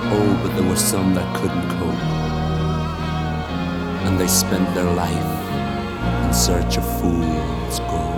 Oh, but there were some that couldn't cope, and they spent their life in search of fool's gold.